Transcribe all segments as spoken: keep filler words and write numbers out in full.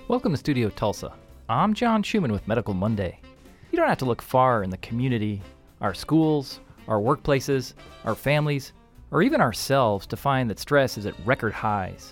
Welcome to Studio Tulsa. I'm John Schuman with Medical Monday. You don't have to look far in the community, our schools, our workplaces, our families, or even ourselves to find that stress is at record highs.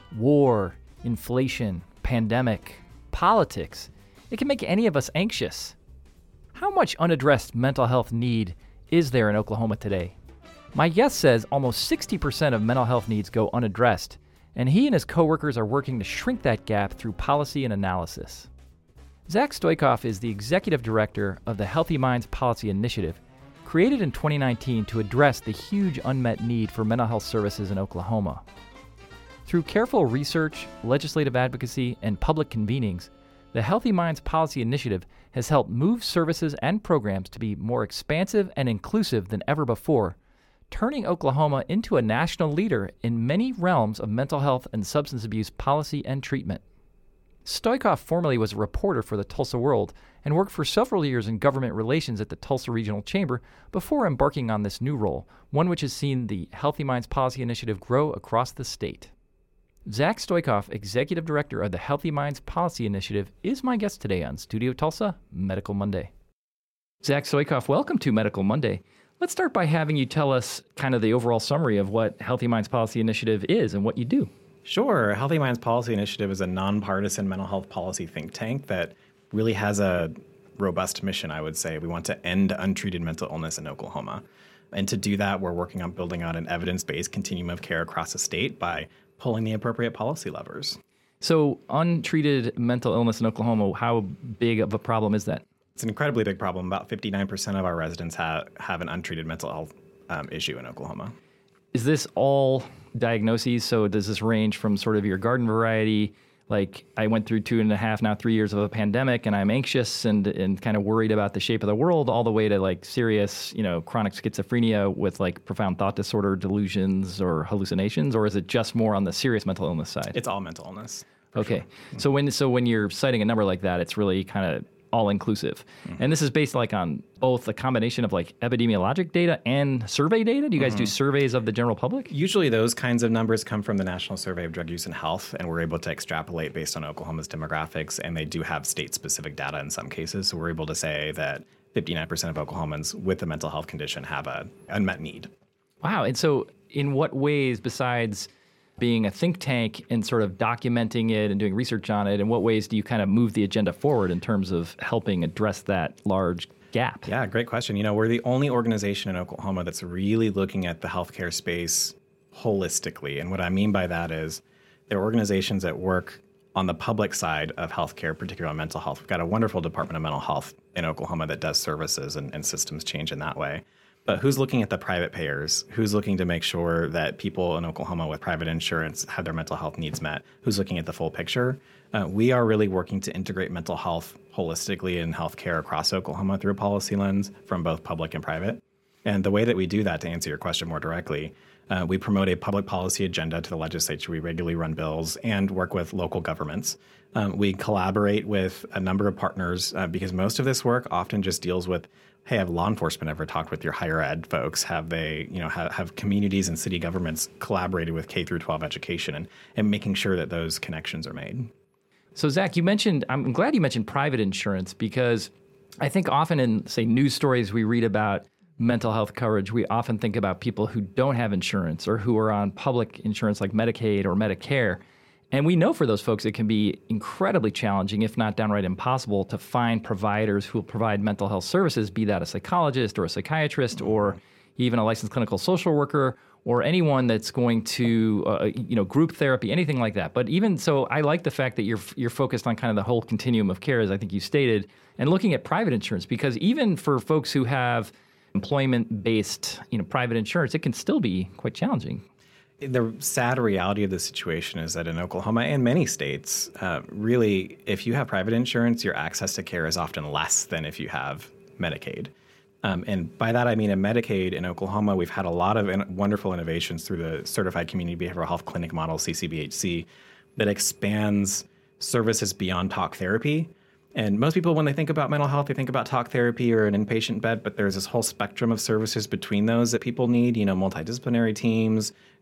War, inflation, pandemic, politics, it can make any of us anxious. How much unaddressed mental health need is there in Oklahoma today? My guest says almost sixty percent of mental health needs go unaddressed, and he and his coworkers are working to shrink that gap through policy and analysis. Zach Stoikoff is the executive director of the Healthy Minds Policy Initiative, created in twenty nineteen to address the huge unmet need for mental health services in Oklahoma. Through careful research, legislative advocacy, and public convenings, the Healthy Minds Policy Initiative has helped move services and programs to be more expansive and inclusive than ever before, turning Oklahoma into a national leader in many realms of mental health and substance abuse policy and treatment. Stoikoff formerly was a reporter for the Tulsa World and worked for several years in government relations at the Tulsa Regional Chamber before embarking on this new role, one which has seen the Healthy Minds Policy Initiative grow across the state. Zach Stoikoff, Executive Director of the Healthy Minds Policy Initiative, is my guest today on Studio Tulsa, Medical Monday. Zach Stoikoff, welcome to Medical Monday. Let's start by having you tell us kind of the overall summary of what Healthy Minds Policy Initiative is and what you do. Sure. Healthy Minds Policy Initiative is a nonpartisan mental health policy think tank that really has a robust mission, I would say. We want to end untreated mental illness in Oklahoma. And to do that, we're working on building out an evidence-based continuum of care across the state by pulling the appropriate policy levers. So untreated mental illness in Oklahoma, how big of a problem is that? It's an incredibly big problem. About fifty-nine percent of our residents have, have an untreated mental health um, issue in Oklahoma. Is this all diagnoses? So does this range from sort of your garden variety, like I went through two and a half, now three years of a pandemic, and I'm anxious and and kind of worried about the shape of the world, all the way to like serious, you know, chronic schizophrenia with like profound thought disorder, delusions, or hallucinations? Or is it just more on the serious mental illness side? It's all mental illness. Okay. Sure. So when so when you're citing a number like that, it's really kind of all-inclusive. Mm-hmm. And this is based like on both a combination of like epidemiologic data and survey data? Do you guys mm-hmm. do surveys of the general public? Usually those kinds of numbers come from the National Survey of Drug Use and Health, and we're able to extrapolate based on Oklahoma's demographics, and they do have state-specific data in some cases. So we're able to say that fifty-nine percent of Oklahomans with a mental health condition have an unmet need. Wow. And so in what ways, besides being a think tank and sort of documenting it and doing research on it, in what ways do you kind of move the agenda forward in terms of helping address that large gap? Yeah, great question. You know, we're the only organization in Oklahoma that's really looking at the healthcare space holistically. And what I mean by that is there are organizations that work on the public side of healthcare, particularly on mental health. We've got a wonderful Department of Mental Health in Oklahoma that does services and, and systems change in that way. But who's looking at the private payers? Who's looking to make sure that people in Oklahoma with private insurance have their mental health needs met? Who's looking at the full picture? Uh, we are really working to integrate mental health holistically in healthcare across Oklahoma through a policy lens from both public and private. And the way that we do that, to answer your question more directly, uh, we promote a public policy agenda to the legislature. We regularly run bills and work with local governments. Um, we collaborate with a number of partners uh, because most of this work often just deals with, hey, have law enforcement ever talked with your higher ed folks? Have they, you know, have, have communities and city governments collaborated with K through twelve education and, and making sure that those connections are made? So Zach, you mentioned, I'm glad you mentioned private insurance, because I think often in, say, news stories we read about mental health coverage, we often think about people who don't have insurance or who are on public insurance like Medicaid or Medicare. And we know for those folks it can be incredibly challenging, if not downright impossible, to find providers who will provide mental health services, be that a psychologist or a psychiatrist mm-hmm. or even a licensed clinical social worker or anyone that's going to, uh, you know, group therapy, anything like that. But even so, I like the fact that you're you're focused on kind of the whole continuum of care, as I think you stated, and looking at private insurance, because even for folks who have employment-based, you know, private insurance, it can still be quite challenging. The sad reality of the situation is that in Oklahoma and many states, uh, really, if you have private insurance, your access to care is often less than if you have Medicaid. Um, and by that, I mean in Medicaid in Oklahoma, we've had a lot of in- wonderful innovations through the Certified Community Behavioral Health Clinic model, C C B H C, that expands services beyond talk therapy. And most people, when they think about mental health, they think about talk therapy or an inpatient bed, but there's this whole spectrum of services between those that people need, you know, multidisciplinary teams,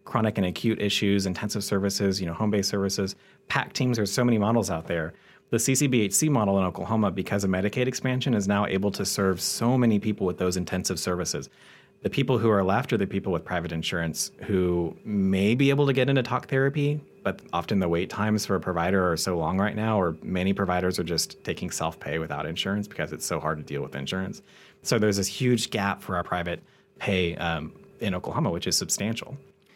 chronic and acute issues, intensive services, you know, home-based services, PACT teams. There's so many models out there. The C C B H C model in Oklahoma, because of Medicaid expansion, is now able to serve so many people with those intensive services. The people who are left are the people with private insurance who may be able to get into talk therapy, but often the wait times for a provider are so long right now, or many providers are just taking self-pay without insurance because it's so hard to deal with insurance. So there's this huge gap for our private pay um, in Oklahoma, which is substantial.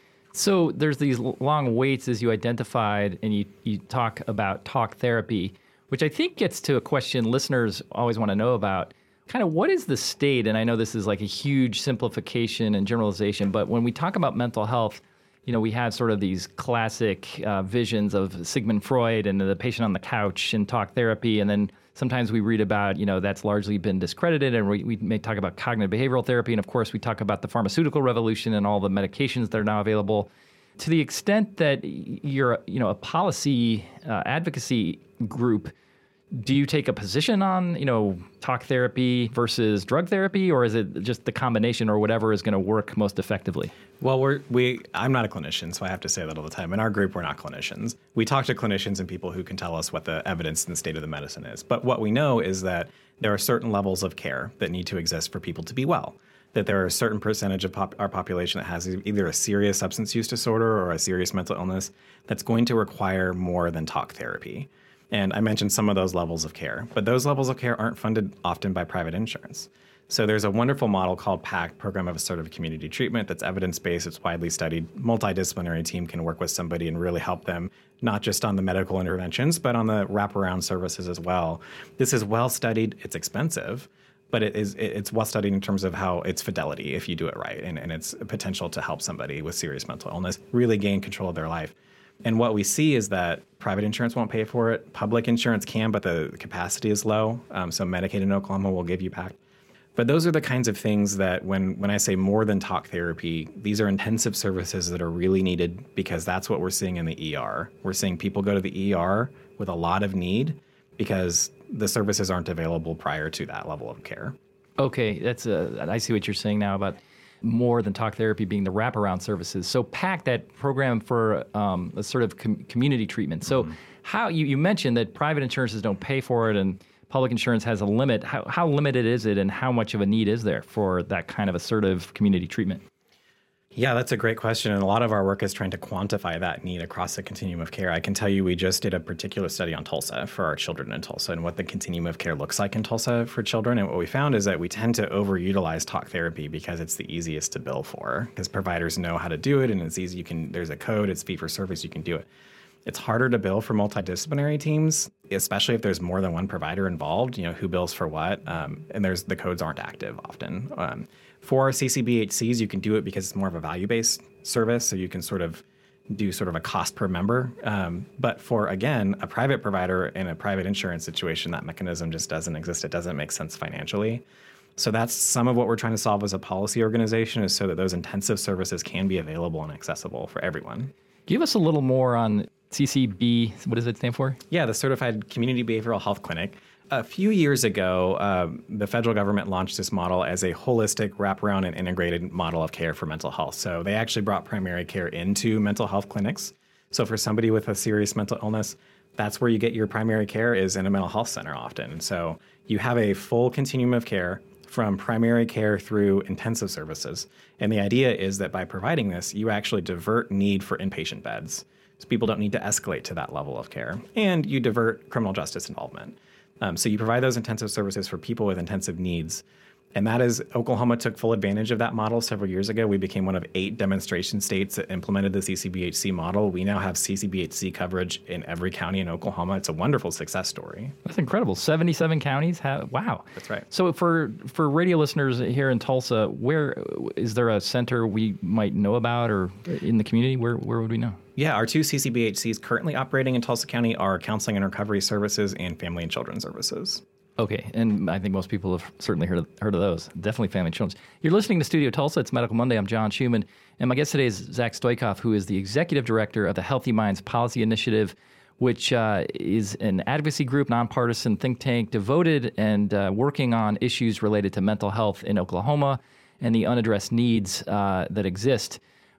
So there's these long waits, as you identified, and you, you talk about talk therapy, which I think gets to a question listeners always want to know about. Kind of what is the state, and I know this is like a huge simplification and generalization, but when we talk about mental health, you know, we have sort of these classic uh, visions of Sigmund Freud and the patient on the couch and talk therapy, and then sometimes we read about, you know, that's largely been discredited, and we, we may talk about cognitive behavioral therapy, and of course we talk about the pharmaceutical revolution and all the medications that are now available. To the extent that you're, you know, a policy uh, advocacy group, do you take a position on, you know, talk therapy versus drug therapy, or is it just the combination or whatever is going to work most effectively? Well, we're, we, I'm not a clinician, so I have to say that all the time. In our group, we're not clinicians. We talk to clinicians and people who can tell us what the evidence and the state of the medicine is. But what we know is that there are certain levels of care that need to exist for people to be well, that there are a certain percentage of pop- our population that has either a serious substance use disorder or a serious mental illness that's going to require more than talk therapy. And I mentioned some of those levels of care, but those levels of care aren't funded often by private insurance. So there's a wonderful model called PACT, Program of Assertive Community Treatment, that's evidence-based, it's widely studied. Multidisciplinary team can work with somebody and really help them, not just on the medical interventions, but on the wraparound services as well. This is well studied, it's expensive, but it is, it's well studied in terms of how its fidelity, if you do it right, and, and its potential to help somebody with serious mental illness really gain control of their life. And what we see is that private insurance won't pay for it. Public insurance can, but the capacity is low. Um, so Medicaid in Oklahoma will give you PACT. But those are the kinds of things that when, when I say more than talk therapy, these are intensive services that are really needed because that's what we're seeing in the E R. We're seeing people go to the E R with a lot of need because the services aren't available prior to that level of care. Okay, that's a, I see what you're saying now about more than talk therapy being the wraparound services. So PACT, that program for um, a sort of com- community treatment. So mm-hmm. how you, you mentioned that private insurances don't pay for it and public insurance has a limit. How, how limited is it and how much of a need is there for that kind of assertive community treatment? Yeah, that's a great question. And a lot of our work is trying to quantify that need across the continuum of care. I can tell you we just did a particular study on Tulsa for our children in Tulsa and what the continuum of care looks like in Tulsa for children. And what we found is that we tend to overutilize talk therapy because it's the easiest to bill for, because providers know how to do it and it's easy. You can, there's a code, it's fee for service, you can do it. It's harder to bill for multidisciplinary teams, especially if there's more than one provider involved, you know, who bills for what. Um, and there's the codes aren't active often. Um, For C C B H Cs, you can do it because it's more of a value-based service, so you can sort of do sort of a cost per member. Um, but for, again, a private provider in a private insurance situation, that mechanism just doesn't exist. It doesn't make sense financially. So that's some of what we're trying to solve as a policy organization, is so that those intensive services can be available and accessible for everyone. Give us a little more on C C B. What does it stand for? Yeah, the Certified Community Behavioral Health Clinic. A few years ago, um, the federal government launched this model as a holistic, wraparound, and integrated model of care for mental health. So they actually brought primary care into mental health clinics. So for somebody with a serious mental illness, that's where you get your primary care, is in a mental health center often. And so you have a full continuum of care from primary care through intensive services. And the idea is that by providing this, you actually divert need for inpatient beds. So people don't need to escalate to that level of care. And you divert criminal justice involvement. Um, so you provide those intensive services for people with intensive needs. And that is, Oklahoma took full advantage of that model several years ago. We became one of eight demonstration states that implemented the C C B H C model. We now have C C B H C coverage in every county in Oklahoma. It's a wonderful success story. That's incredible. seventy-seven counties have, wow. That's right. So for, for radio listeners here in Tulsa, where is there a center we might know about, or in the community? Where, where would we know? Yeah, our two C C B H Cs currently operating in Tulsa County are Counseling and Recovery Services and Family and Children's Services. Okay, and I think most people have certainly heard of, heard of those. Definitely Family and Children's. You're listening to Studio Tulsa. It's Medical Monday. I'm John Schumann, and my guest today is Zach Stoikoff, who is the Executive Director of the Healthy Minds Policy Initiative, which uh, is an advocacy group, nonpartisan think tank devoted and uh, working on issues related to mental health in Oklahoma and the unaddressed needs uh, that exist.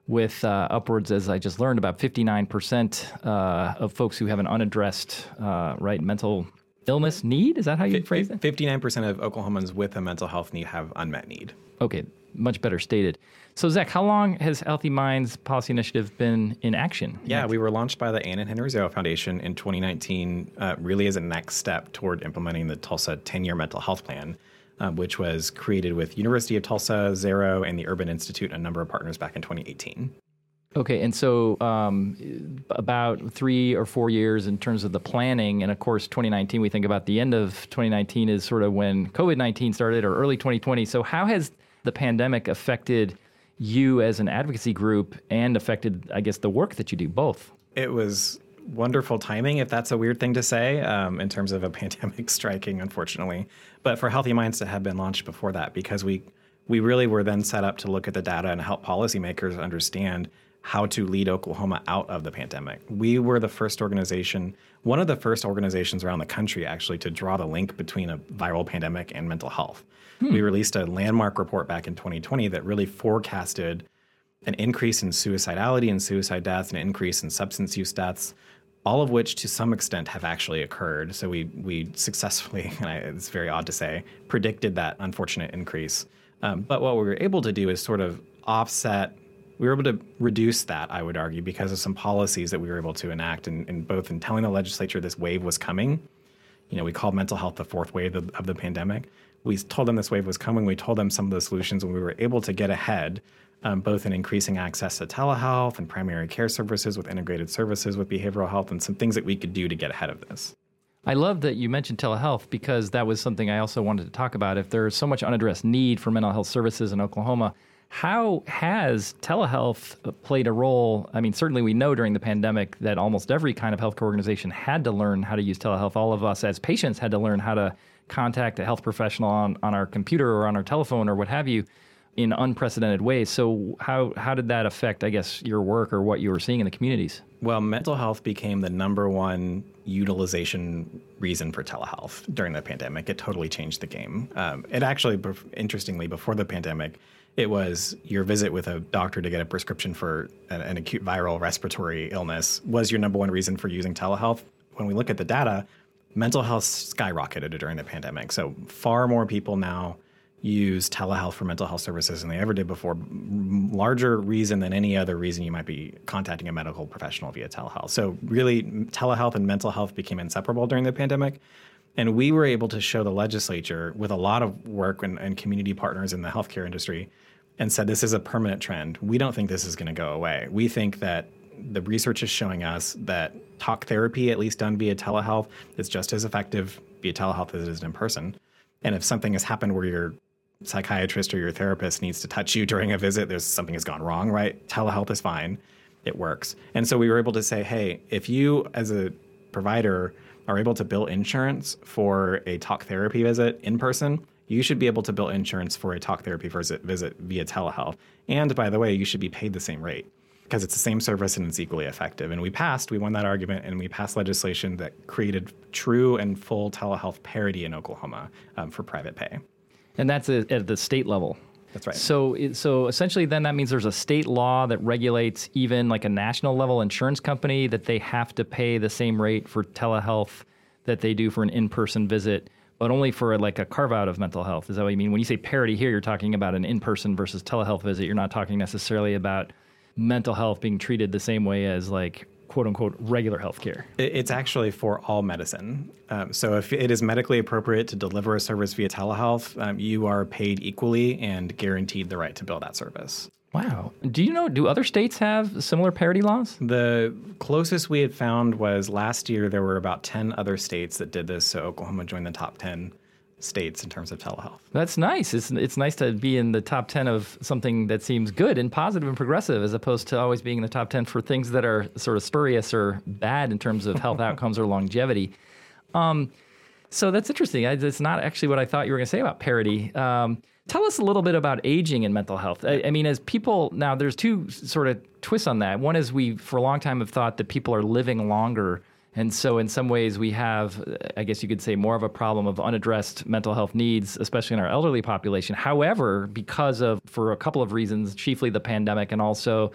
with uh, upwards, as I just learned, about fifty-nine percent uh, of folks who have an unaddressed uh, right mental illness need. Is that how you F- phrase it? fifty-nine percent of Oklahomans with a mental health need have unmet need. Okay, much better stated. So, Zach, how long has Healthy Minds Policy Initiative been in action? Yeah, we were launched by the Ann and Henry Zero Foundation in twenty nineteen, uh, really as a next step toward implementing the Tulsa ten-year mental health plan, uh, which was created with University of Tulsa, Zero, and the Urban Institute, and a number of partners back in twenty eighteen. Okay, and so um, about three or four years in terms of the planning, and of course, twenty nineteen, we think about the end of twenty nineteen is sort of when COVID nineteen started, or early twenty twenty. So how has the pandemic affected you as an advocacy group and affected, I guess, the work that you do, both? It was wonderful timing, if that's a weird thing to say, um, in terms of a pandemic striking, unfortunately. But for Healthy Minds to have been launched before that, because we we really were then set up to look at the data and help policymakers understand how to lead Oklahoma out of the pandemic. We were the first organization, one of the first organizations around the country actually to draw the link between a viral pandemic and mental health. Hmm. We released a landmark report back in twenty twenty that really forecasted an increase in suicidality and suicide deaths, an increase in substance use deaths, all of which to some extent have actually occurred. So we we successfully, and I, it's very odd to say, predicted that unfortunate increase. Um, but what we were able to do is sort of offset. We were able to reduce that, I would argue, because of some policies that we were able to enact, in, in both in telling the legislature this wave was coming. You know, we called mental health the fourth wave of, of the pandemic. We told them this wave was coming. We told them some of the solutions, and we were able to get ahead, um, both in increasing access to telehealth and primary care services with integrated services with behavioral health, and some things that we could do to get ahead of this. I love that you mentioned telehealth, because that was something I also wanted to talk about. If there's so much unaddressed need for mental health services in Oklahoma, how has telehealth played a role? I mean, certainly we know during the pandemic that almost every kind of healthcare organization had to learn how to use telehealth. All of us as patients had to learn how to contact a health professional on, on our computer or on our telephone or what have you in unprecedented ways. So how how did that affect, I guess, your work or what you were seeing in the communities? Well, mental health became the number one utilization reason for telehealth during the pandemic. It totally changed the game. Um, it actually, interestingly, before the pandemic, it was your visit with a doctor to get a prescription for an, an acute viral respiratory illness was your number one reason for using telehealth. When we look at the data, mental health skyrocketed during the pandemic. So far more people now use telehealth for mental health services than they ever did before. Larger reason than any other reason you might be contacting a medical professional via telehealth. So really, telehealth and mental health became inseparable during the pandemic. And we were able to show the legislature with a lot of work and, and community partners in the healthcare industry and said, this is a permanent trend. We don't think this is going to go away. We think that the research is showing us that talk therapy, at least done via telehealth, is just as effective via telehealth as it is in person. And if something has happened where your psychiatrist or your therapist needs to touch you during a visit, there's something has gone wrong, right? Telehealth is fine. It works. And so we were able to say, hey, if you as a provider are able to bill insurance for a talk therapy visit in person, you should be able to bill insurance for a talk therapy visit, visit via telehealth. And by the way, you should be paid the same rate because it's the same service and it's equally effective. And we passed, we won that argument, and we passed legislation that created true and full telehealth parity in Oklahoma um, for private pay. And that's a, at the state level. That's right. So, it, so essentially, then that means there's a state law that regulates even like a national level insurance company that they have to pay the same rate for telehealth that they do for an in-person visit, but only for like a carve out of mental health. Is that what you mean? When you say parity here, you're talking about an in-person versus telehealth visit. You're not talking necessarily about mental health being treated the same way as like quote unquote regular health care. It's actually for all medicine. Um, so if it is medically appropriate to deliver a service via telehealth, um, you are paid equally and guaranteed the right to bill that service. Wow. Do you know, do other states have similar parity laws? The closest we had found was last year there were about ten other states that did this. So Oklahoma joined the top ten states in terms of telehealth. That's nice. It's it's nice to be in the top ten of something that seems good and positive and progressive, as opposed to always being in the top ten for things that are sort of spurious or bad in terms of health outcomes or longevity. Um, so that's interesting. I, it's not actually what I thought you were going to say about parity. Um, tell us a little bit about aging and mental health. I, I mean, as people, now there's two sort of twists on that. One is we, for a long time, have thought that people are living longer. And so in some ways we have, I guess you could say, more of a problem of unaddressed mental health needs, especially in our elderly population. However, because of, for a couple of reasons, chiefly the pandemic and also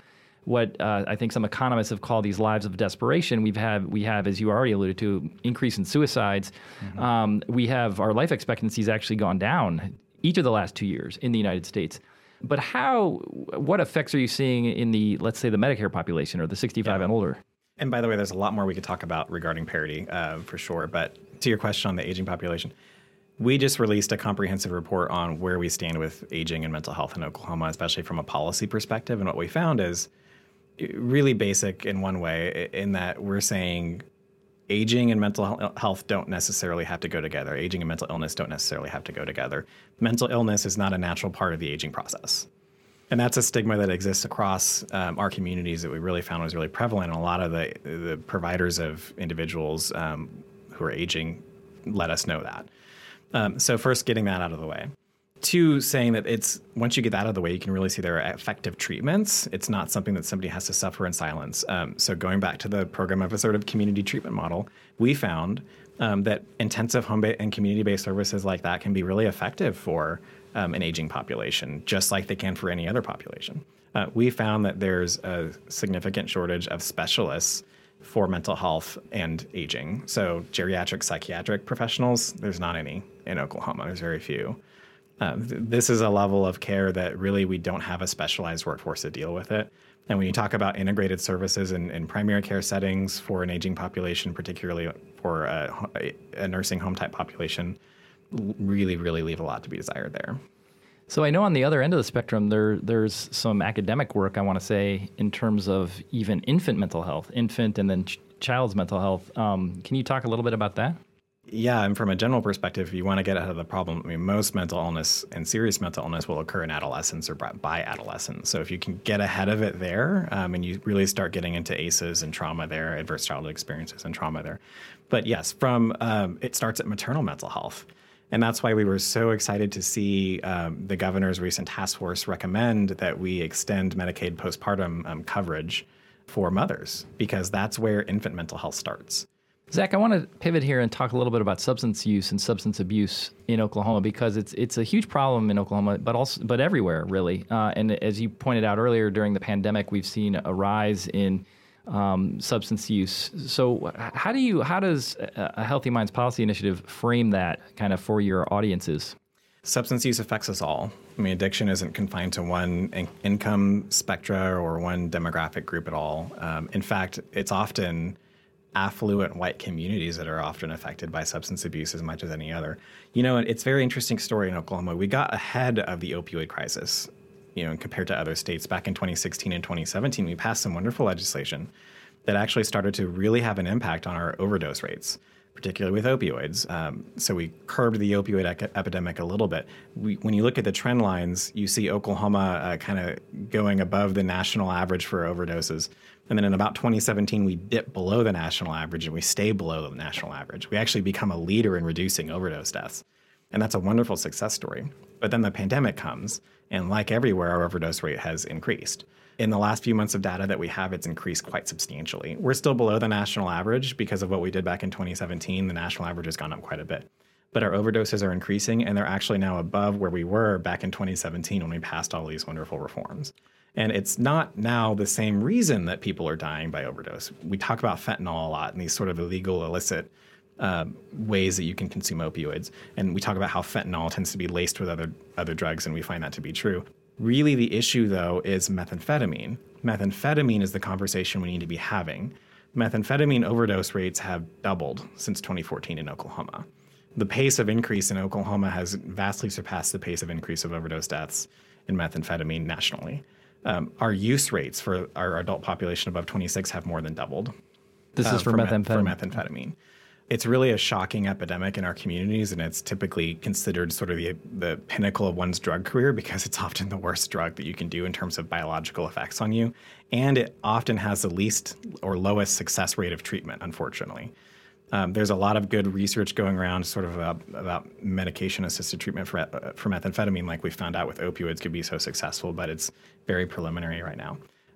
what uh, I think some economists have called these lives of desperation. We've had, we have, as you already alluded to, increase in suicides. Mm-hmm. Um, we have our life expectancy has actually gone down each of the last two years in the United States. But how, what effects are you seeing in the, let's say, the Medicare population or the sixty-five yeah. and older? And by the way, there's a lot more we could talk about regarding parity, uh, for sure. But to your question on the aging population, we just released a comprehensive report on where we stand with aging and mental health in Oklahoma, especially from a policy perspective. And what we found is really basic in one way, in that we're saying aging and mental health don't necessarily have to go together. Aging and mental illness don't necessarily have to go together. Mental illness is not a natural part of the aging process. And that's a stigma that exists across um, our communities that we really found was really prevalent. And a lot of the, the providers of individuals um, who are aging let us know that. Um, so first, getting that out of the way. Two, saying that it's once you get that out of the way, you can really see there are effective treatments. It's not something that somebody has to suffer in silence. Um, so going back to the program of a sort of community treatment model, we found um, that intensive home ba- and community-based services like that can be really effective for um, an aging population, just like they can for any other population. Uh, we found that there's a significant shortage of specialists for mental health and aging. So geriatric psychiatric professionals, there's not any in Oklahoma. There's very few. Um, th- this is a level of care that really we don't have a specialized workforce to deal with it. And when you talk about integrated services in, in primary care settings for an aging population, particularly for a, a nursing home type population, really, really leave a lot to be desired there. So I know on the other end of the spectrum, there there's some academic work, I want to say, in terms of even infant mental health, infant and then ch- child's mental health. Um, can you talk a little bit about that? Yeah, and from a general perspective, if you want to get ahead of the problem, I mean, most mental illness and serious mental illness will occur in adolescence or by adolescence. So if you can get ahead of it there, um, and you really start getting into A C Es and trauma there, adverse childhood experiences and trauma there. But yes, from um, it starts at maternal mental health. And that's why we were so excited to see um, the governor's recent task force recommend that we extend Medicaid postpartum um, coverage for mothers, because that's where infant mental health starts. Zach, I want to pivot here and talk a little bit about substance use and substance abuse in Oklahoma, because it's it's a huge problem in Oklahoma, but also but everywhere really. Uh, and as you pointed out earlier, during the pandemic, we've seen a rise in um, substance use. So how do you how does a Healthy Minds Policy Initiative frame that kind of for your audiences? Substance use affects us all. I mean, addiction isn't confined to one in- income spectra or one demographic group at all. Um, in fact, it's often affluent white communities that are often affected by substance abuse as much as any other. You know, it's a very interesting story in Oklahoma. We got ahead of the opioid crisis, you know, compared to other states. Back in twenty sixteen and twenty seventeen, we passed some wonderful legislation that actually started to really have an impact on our overdose rates, particularly with opioids. Um, so we curbed the opioid ec- epidemic a little bit. We, when you look at the trend lines, you see Oklahoma uh, kind of going above the national average for overdoses. And then in about twenty seventeen, we dip below the national average and we stay below the national average. We actually become a leader in reducing overdose deaths. And that's a wonderful success story. But then the pandemic comes, and like everywhere, our overdose rate has increased. In the last few months of data that we have, it's increased quite substantially. We're still below the national average because of what we did back in twenty seventeen. The national average has gone up quite a bit. But our overdoses are increasing, and they're actually now above where we were back in twenty seventeen when we passed all these wonderful reforms. And it's not now the same reason that people are dying by overdose. We talk about fentanyl a lot and these sort of illegal, illicit uh, ways that you can consume opioids. And we talk about how fentanyl tends to be laced with other other drugs, and we find that to be true. Really, the issue, though, is methamphetamine. Methamphetamine is the conversation we need to be having. Methamphetamine overdose rates have doubled since twenty fourteen in Oklahoma. The pace of increase in Oklahoma has vastly surpassed the pace of increase of overdose deaths in methamphetamine nationally. Um, our use rates for our adult population above twenty-six have more than doubled. This uh, is for, for methamphetamine. Me- for methamphetamine. It's really a shocking epidemic in our communities, and it's typically considered sort of the, the pinnacle of one's drug career because it's often the worst drug that you can do in terms of biological effects on you. And it often has the least or lowest success rate of treatment, unfortunately. Um, there's a lot of good research going around sort of about, about medication-assisted treatment for, uh, for methamphetamine, like we found out with opioids could be so successful, but it's very preliminary right now.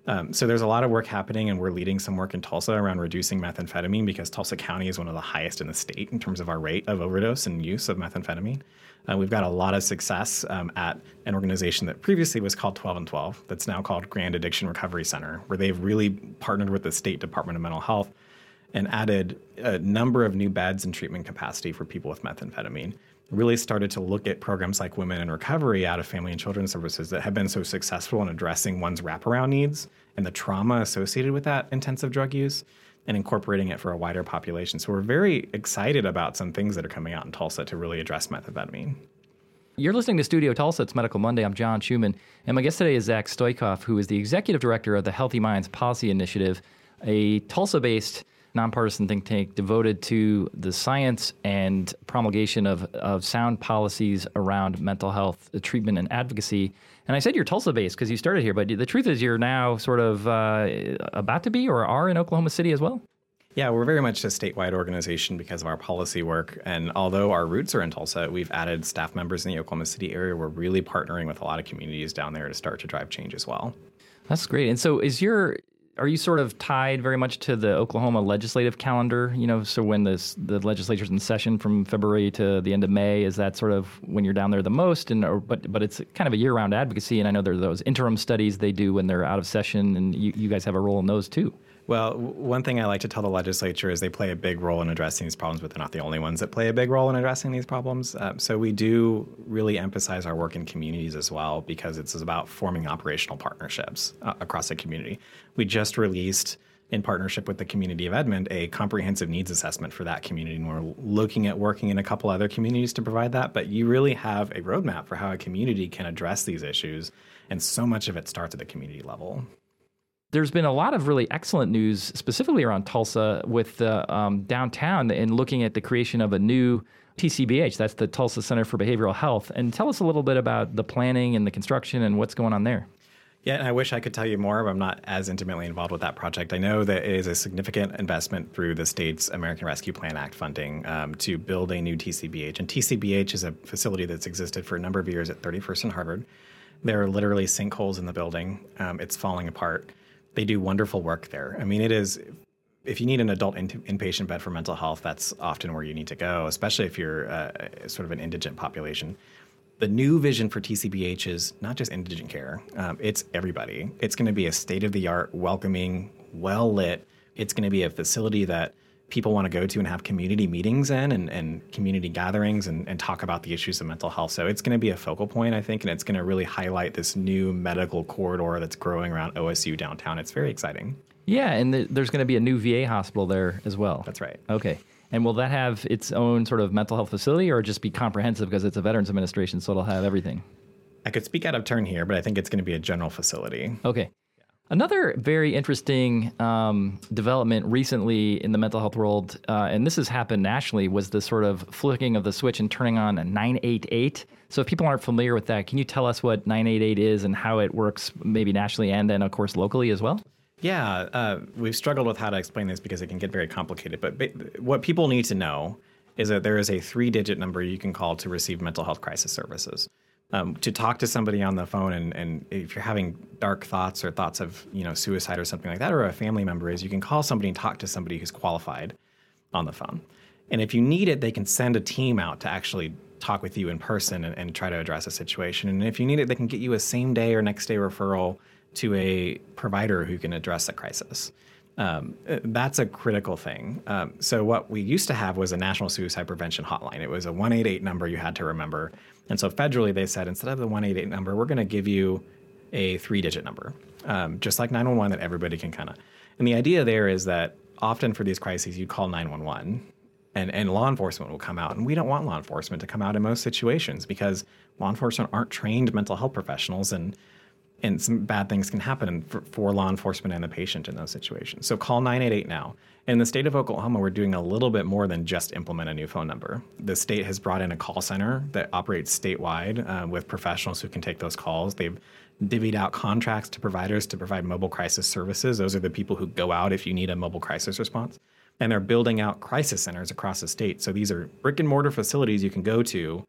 Um, so there's a lot of work happening, and we're leading some work in Tulsa around reducing methamphetamine because Tulsa County is one of the highest in the state in terms of our rate of overdose and use of methamphetamine. Uh, we've got a lot of success um, at an organization that previously was called twelve and twelve, that's now called Grand Addiction Recovery Center, where they've really partnered with the State Department of Mental Health and added a number of new beds and treatment capacity for people with methamphetamine. Really started to look at programs like Women in Recovery out of Family and Children's Services that have been so successful in addressing one's wraparound needs and the trauma associated with that intensive drug use and incorporating it for a wider population. So we're very excited about some things that are coming out in Tulsa to really address methamphetamine. You're listening to Studio Tulsa. It's Medical Monday. I'm John Schumann. And my guest today is Zach Stoikoff, who is the executive director of the Healthy Minds Policy Initiative, a Tulsa-based nonpartisan think tank devoted to the science and promulgation of, of sound policies around mental health treatment and advocacy. And I said you're Tulsa-based because you started here, but the truth is you're now sort of uh, about to be or are in Oklahoma City as well? Yeah, we're very much a statewide organization because of our policy work. And although our roots are in Tulsa, we've added staff members in the Oklahoma City area. We're really partnering with a lot of communities down there to start to drive change as well. That's great. And so is your... Are you sort of tied very much to the Oklahoma legislative calendar? You know, so when this, the legislature's in session from February to the end of May, is that sort of when you're down there the most? And or, but but it's kind of a year-round advocacy, and I know there are those interim studies they do when they're out of session, and you, you guys have a role in those too. Well, one thing I like to tell the legislature is they play a big role in addressing these problems, but they're not the only ones that play a big role in addressing these problems. Uh, so we do really emphasize our work in communities as well, because it's about forming operational partnerships uh, across the community. We just released, in partnership with the community of Edmond, a comprehensive needs assessment for that community. And we're looking at working in a couple other communities to provide that. But you really have a roadmap for how a community can address these issues. And so much of it starts at the community level. There's been a lot of really excellent news, specifically around Tulsa, with uh, um, downtown and looking at the creation of a new T C B H. That's the Tulsa Center for Behavioral Health. And tell us a little bit about the planning and the construction and what's going on there. Yeah, and I wish I could tell you more, but I'm not as intimately involved with that project. I know that it is a significant investment through the state's American Rescue Plan Act funding um, to build a new T C B H. And T C B H is a facility that's existed for a number of years at thirty-first and Harvard. There are literally sinkholes in the building. Um, it's falling apart. They do wonderful work there. I mean, it is, if you need an adult in- inpatient bed for mental health, that's often where you need to go, especially if you're uh, sort of an indigent population. The new vision for T C B H is not just indigent care. Um, it's everybody. It's going to be a state-of-the-art, welcoming, well-lit. It's going to be a facility that people want to go to and have community meetings in and, and community gatherings and, and talk about the issues of mental health. So it's going to be a focal point, I think, and it's going to really highlight this new medical corridor that's growing around O S U downtown. It's very exciting. Yeah, and th- there's going to be a new V A hospital there as well. That's right. Okay. And will that have its own sort of mental health facility or just be comprehensive because it's a Veterans Administration, so it'll have everything? I could speak out of turn here, but I think it's going to be a general facility. Okay. Another very interesting um, development recently in the mental health world, uh, and this has happened nationally, was the sort of flicking of the switch and turning on a nine eight eight. So if people aren't familiar with that, can you tell us what nine eight eight is and how it works maybe nationally and then, of course, locally as well? Yeah, uh, we've struggled with how to explain this because it can get very complicated. But ba- what people need to know is that there is a three-digit number you can call to receive mental health crisis services. Um, to talk to somebody on the phone, and, and if you're having dark thoughts or thoughts of, you know, suicide or something like that, or a family member is, you can call somebody and talk to somebody who's qualified on the phone. And if you need it, they can send a team out to actually talk with you in person and, and try to address a situation. And if you need it, they can get you a same day or next day referral to a provider who can address a crisis. Um, that's a critical thing. Um, so what we used to have was a national suicide prevention hotline. It was a one eight eight number you had to remember. And so federally, they said, instead of the one eight eight number, we're going to give you a three-digit number, um, just like nine one one that everybody can kind of. And the idea there is that often for these crises, you call nine one one, and, and law enforcement will come out. And we don't want law enforcement to come out in most situations because law enforcement aren't trained mental health professionals, and and some bad things can happen for, for law enforcement and the patient in those situations. So call nine eight eight now. In the state of Oklahoma, we're doing a little bit more than just implement a new phone number. The state has brought in a call center that operates statewide uh, with professionals who can take those calls. They've divvied out contracts to providers to provide mobile crisis services. Those are the people who go out if you need a mobile crisis response. And they're building out crisis centers across the state. So these are brick and mortar facilities you can go to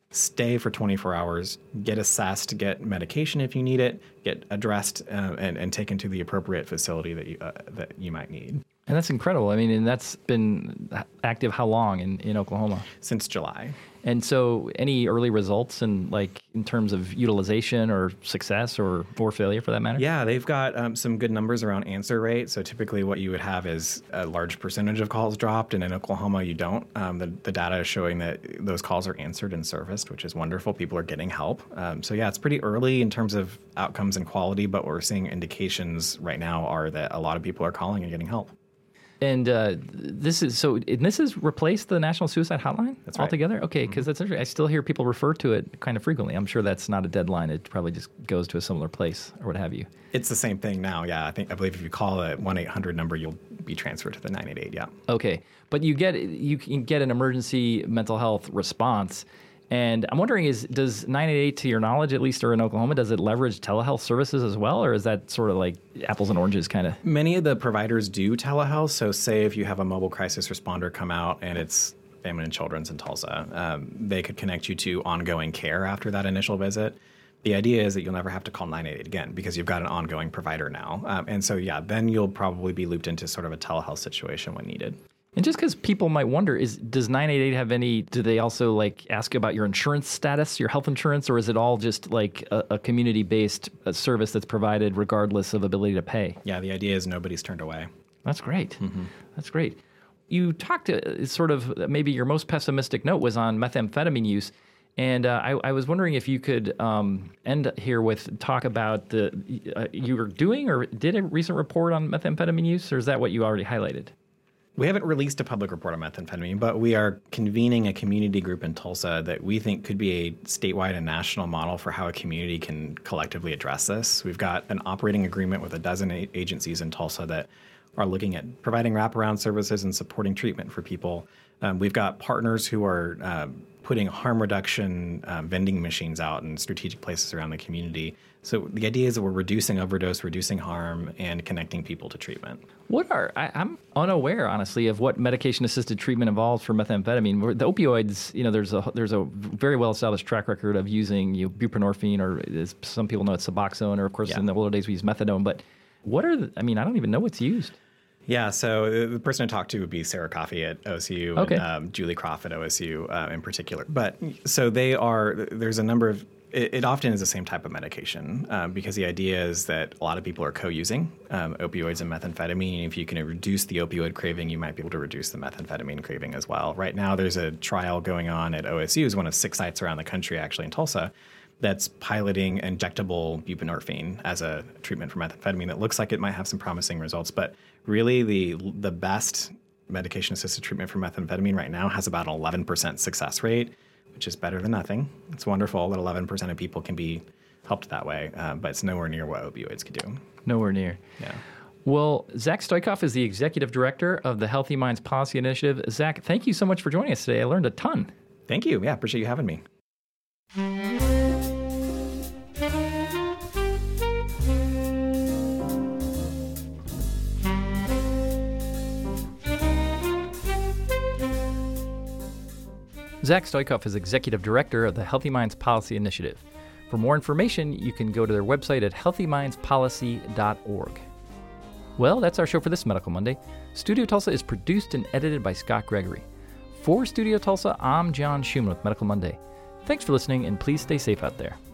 stay for twenty-four hours, get assessed, get medication if you need it, get addressed, uh, and, and taken to the appropriate facility that you, uh, that you might need. And that's incredible. I mean, and that's been active how long in, in Oklahoma? Since July. And so any early results in like in terms of utilization or success or, or failure for that matter? Yeah, they've got um, some good numbers around answer rate. So typically what you would have is a large percentage of calls dropped, and in Oklahoma you don't. Um, the, the data is showing that those calls are answered and serviced, which is wonderful. People are getting help. Um, so yeah, it's pretty early in terms of outcomes and quality, but what we're seeing indications right now are that a lot of people are calling and getting help. And uh, this is so. And this has replaced the National Suicide Hotline That's right. altogether. Okay, because Mm-hmm. that's interesting. I still hear people refer to it kind of frequently. I'm sure that's not a deadline. It probably just goes to a similar place or what have you. It's the same thing now. Yeah, I think I believe if you call a one eight hundred number, you'll be transferred to the nine eight eight. Yeah. Okay, but you get you can get an emergency mental health response. And I'm wondering, is does nine eight eight, to your knowledge, at least or in Oklahoma, does it leverage telehealth services as well, or is that sort of like apples and oranges kind of? Many of the providers do telehealth. So say if you have a mobile crisis responder come out and it's Family and Children's in Tulsa, um, they could connect you to ongoing care after that initial visit. The idea is that you'll never have to call nine eight eight again because you've got an ongoing provider now. Um, and so, yeah, then you'll probably be looped into sort of a telehealth situation when needed. And just because people might wonder, is does nine eight eight have any, do they also like ask you about your insurance status, your health insurance, or is it all just like a, a community-based uh, service that's provided regardless of ability to pay? Yeah, the idea is nobody's turned away. That's great. Mm-hmm. That's great. You talked uh, sort of, maybe your most pessimistic note was on methamphetamine use. And uh, I, I was wondering if you could um, end here with talk about the, uh, you were doing or did a recent report on methamphetamine use, or is that what you already highlighted? We haven't released a public report on methamphetamine, but we are convening a community group in Tulsa that we think could be a statewide and national model for how a community can collectively address this. We've got an operating agreement with a dozen a- agencies in Tulsa that are looking at providing wraparound services and supporting treatment for people. Um, we've got partners who are um, putting harm reduction um, vending machines out in strategic places around the community. So the idea is that we're reducing overdose, reducing harm, and connecting people to treatment. What are, I, I'm unaware, honestly, of what medication-assisted treatment involves for methamphetamine. The opioids, you know, there's a there's a very well-established track record of using you know, buprenorphine, or as some people know it's Suboxone, or of course Yeah. in the older days we used methadone. But what are, the, I mean, I don't even know what's used. Yeah, so the person to talk to would be Sarah Coffey at O S U Okay. and um, Julie Croft at O S U uh, in particular. But so they are, there's a number of, it, it often is the same type of medication um, because the idea is that a lot of people are co-using um, opioids and methamphetamine. And if you can reduce the opioid craving, you might be able to reduce the methamphetamine craving as well. Right now, there's a trial going on at O S U, is one of six sites around the country, actually in Tulsa, that's piloting injectable buprenorphine as a treatment for methamphetamine that looks like it might have some promising results. But really, the the best medication-assisted treatment for methamphetamine right now has about an eleven percent success rate, which is better than nothing. It's wonderful that eleven percent of people can be helped that way, uh, but it's nowhere near what opioids could do. Nowhere near. Yeah. Well, Zach Stoikoff is the executive director of the Healthy Minds Policy Initiative. Zach, thank you so much for joining us today. I learned a ton. Thank you. Yeah, appreciate you having me. Zach Stoikoff is executive director of the Healthy Minds Policy Initiative. For more information, you can go to their website at healthy minds policy dot org. Well, that's our show for this Medical Monday. Studio Tulsa is produced and edited by Scott Gregory. For Studio Tulsa, I'm John Schumann with Medical Monday. Thanks for listening, and please stay safe out there.